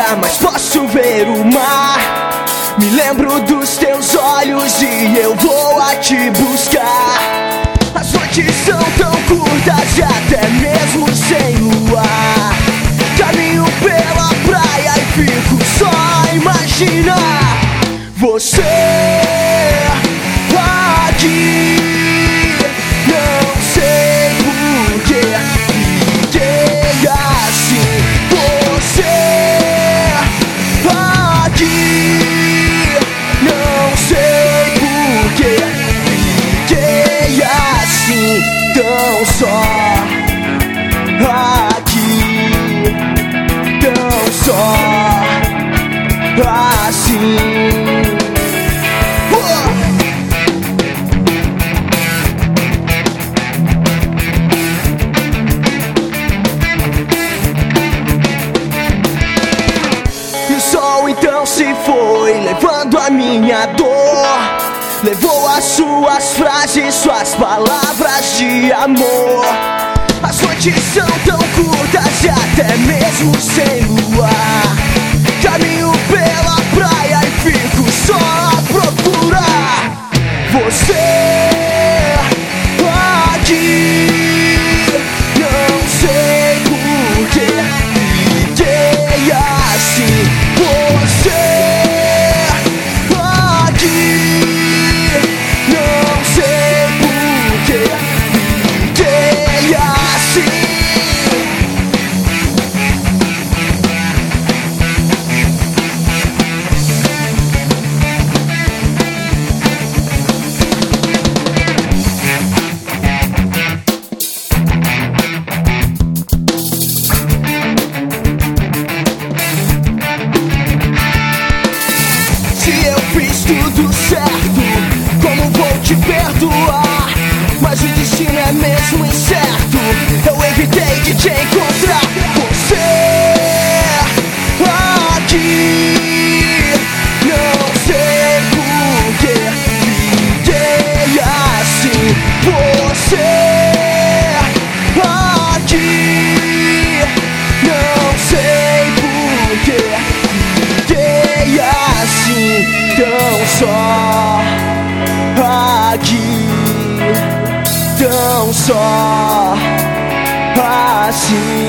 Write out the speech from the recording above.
nunca mais posso ver o mar. Me lembro dos teus olhos e eu vou a te buscar. As noites são tão curtas e até mesmo sem luar. Caminho pela praia e fico só a imaginar você aqui. Não sei porquê fiquei assim. Você aqui. Não sei porquê fiquei assim. Tão só aqui. Tão só assim. E o sol então se foi, levando a minha dor. Levou as suas frases, suas palavras de amor. As noites são tão curtas e até mesmo sem luar. Caminho pela praia e fico só a procurar você aqui. Não sei porquê fiquei assim. Você aqui. Não sei porquê fiquei assim. Se eu fiz tudo certo, como vou te perdoar? Mas o destino é mesmo incerto. Eu evitei de te encontrar. Você aqui. Não sei porquê fiquei assim. Você aqui. Não sei porquê fiquei assim. Tão só aqui. Tão só assim.